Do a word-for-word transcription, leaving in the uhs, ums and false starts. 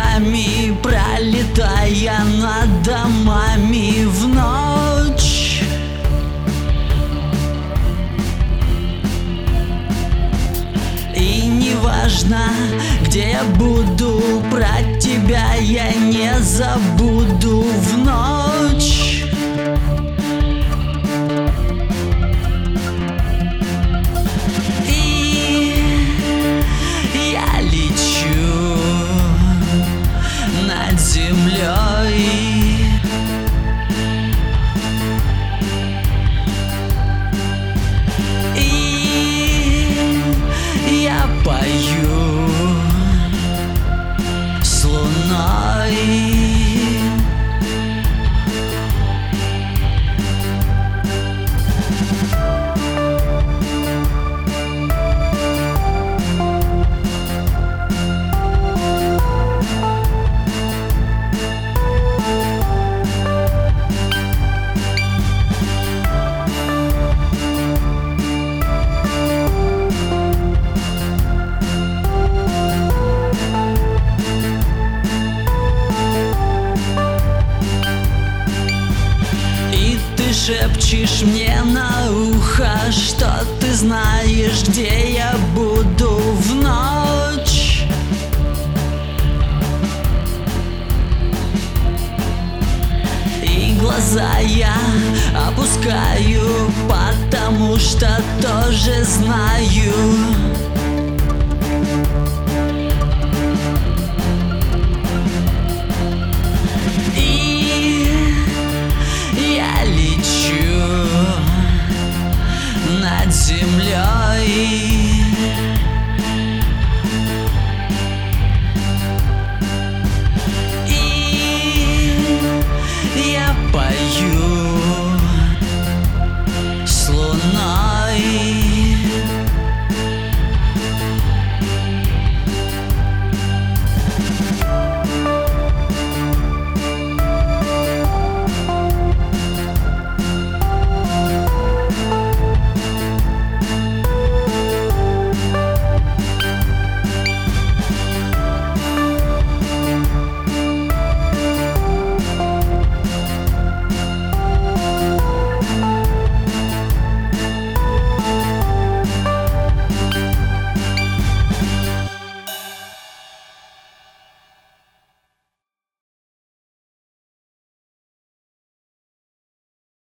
ногами, пролетая над домами в ночь. И неважно, где я буду, про тебя я не забуду в ночь. И я лечу над землей. И я пою с луной. Ты шепчешь мне на ухо, что ты знаешь, где я буду в ночь. И глаза я опускаю, потому что тоже знаю. Над землей. И я пою